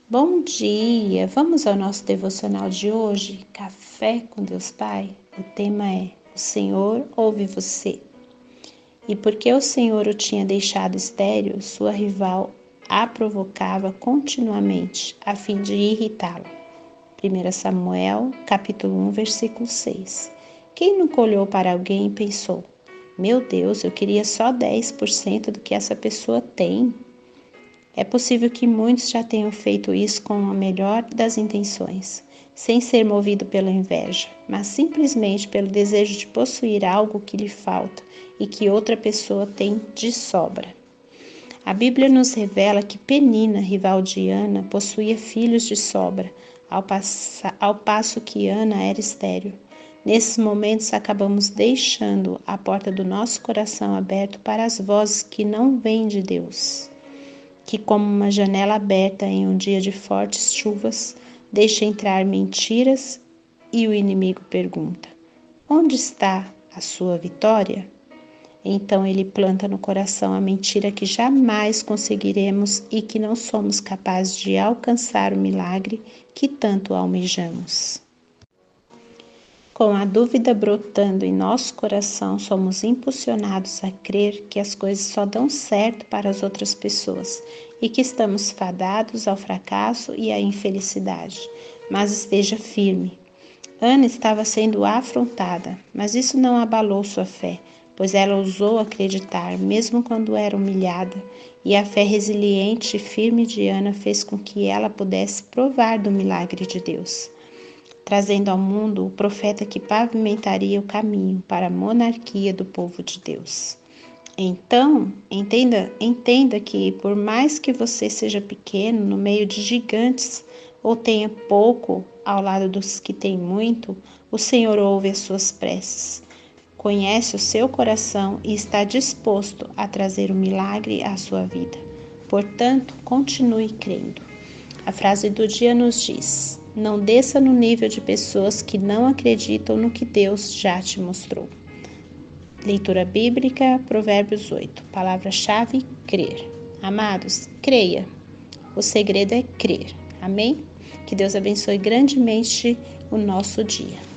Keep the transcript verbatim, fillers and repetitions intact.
Bom dia! Vamos ao nosso devocional de hoje, Café com Deus Pai? O tema é: o Senhor ouve você. E porque o Senhor o tinha deixado estéril, sua rival a provocava continuamente, a fim de irritá-lo. primeiro Samuel, capítulo um, versículo seis. Quem nunca olhou para alguém e pensou: meu Deus, eu queria só dez por cento do que essa pessoa tem? É possível que muitos já tenham feito isso com a melhor das intenções, sem ser movido pela inveja, mas simplesmente pelo desejo de possuir algo que lhe falta e que outra pessoa tem de sobra. A Bíblia nos revela que Penina, rival de Ana, possuía filhos de sobra, ao, ao passo que Ana era estéril. Nesses momentos, acabamos deixando a porta do nosso coração aberta para as vozes que não vêm de Deus, que, como uma janela aberta em um dia de fortes chuvas, deixa entrar mentiras e o inimigo pergunta: onde está a sua vitória? Então ele planta no coração a mentira que jamais conseguiremos e que não somos capazes de alcançar o milagre que tanto almejamos. Com a dúvida brotando em nosso coração, somos impulsionados a crer que as coisas só dão certo para as outras pessoas e que estamos fadados ao fracasso e à infelicidade. Mas esteja firme. Ana estava sendo afrontada, mas isso não abalou sua fé, pois ela ousou acreditar, mesmo quando era humilhada, e a fé resiliente e firme de Ana fez com que ela pudesse provar do milagre de Deus, trazendo ao mundo o profeta que pavimentaria o caminho para a monarquia do povo de Deus. Então, entenda, entenda que por mais que você seja pequeno no meio de gigantes ou tenha pouco ao lado dos que têm muito, o Senhor ouve as suas preces, conhece o seu coração e está disposto a trazer o milagre à sua vida. Portanto, continue crendo. A frase do dia nos diz: não desça no nível de pessoas que não acreditam no que Deus já te mostrou. Leitura bíblica, Provérbios oito. Palavra-chave: crer. Amados, creia. O segredo é crer. Amém? Que Deus abençoe grandemente o nosso dia.